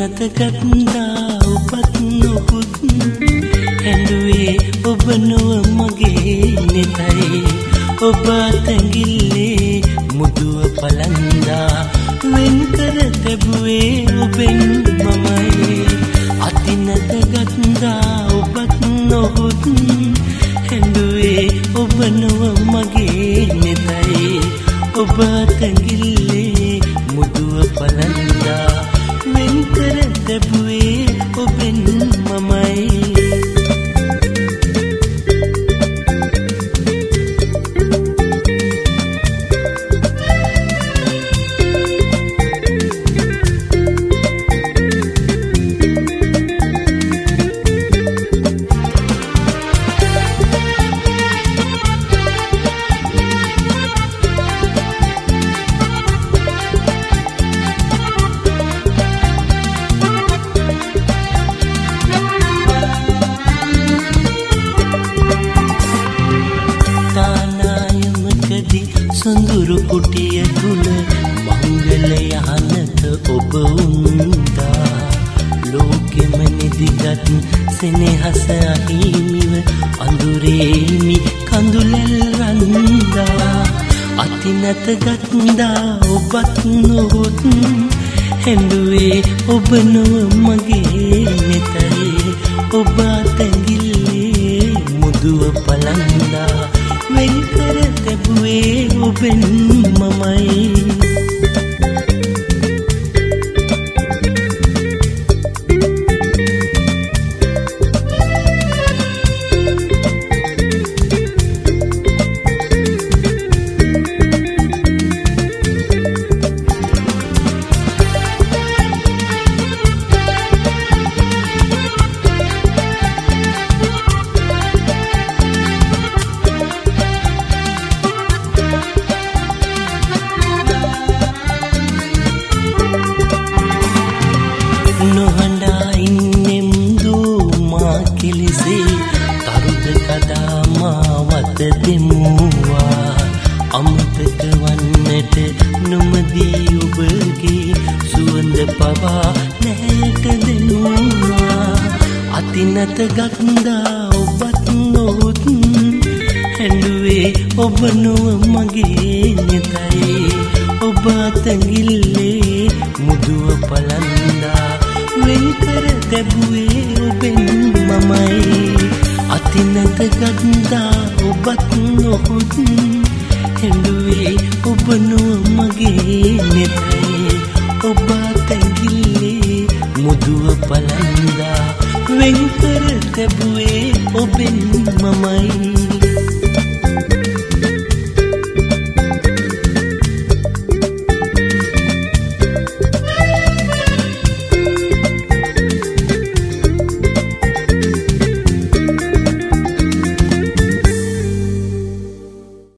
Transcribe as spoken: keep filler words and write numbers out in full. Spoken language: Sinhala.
අතිනත ගත්තා ඔබත් නොහොත් හැඬුවේ ඔබ නොව මගේ නෙතයි ඔබ අතැඟිල්ලේ මුදුව පලන්දා වෙන් කර තැබුවේ ඔබෙන් මමයි අතිනත ගත්තා ඔබත් නොහොත් හැඬුවේ ඔබ නොව මගේ නෙතයි ඔබ අතැඟිල්ලේ මුදුව පලන්දා වෙන් කර තැබුවේ ඔබෙන් මමයි සොඳුරු කුටිය තුල මංගල යහනත ඔබ උන්දා ලෝකෙම නිදිගත් සෙනෙහස අහිමිව අඳුරේමි කඳුලැල් රන්දා අතිනත ගත්තා ඔබත් නොහොත් හැඬුවේ ඔබ නොව මගේ නෙතයි ඔබ අතැඟිල්ලේ මුදුව පලන්දා වෙන් කර තැබුවේ ඔබෙන් මමයි නොහඬා ඉන්නෙම් දූ මා කෙලෙසේ තරුද කදා මාවත දෙමුවා අමතක වන්නට නොමදී ඔබගේ සුවඳ පවා නැහැට දෙනුවා අතිනත ගත්තා ඔබත් නොහොත් හැඬුවේ ඔබ නොව මගේ නෙතයි ඔබ අතැඟිල්ලේ මුදුව පලන්දා වෙන් කර තැබුවේ ඔබෙන් මමයි අතිනත ගත්තා ඔබත් නොහොත් හැඬුවේ ඔබ නොව මගේ නෙතයි ඔබ අතැඟිල්ලේ මුදුව පලන්දා වෙන් කර තැබුවේ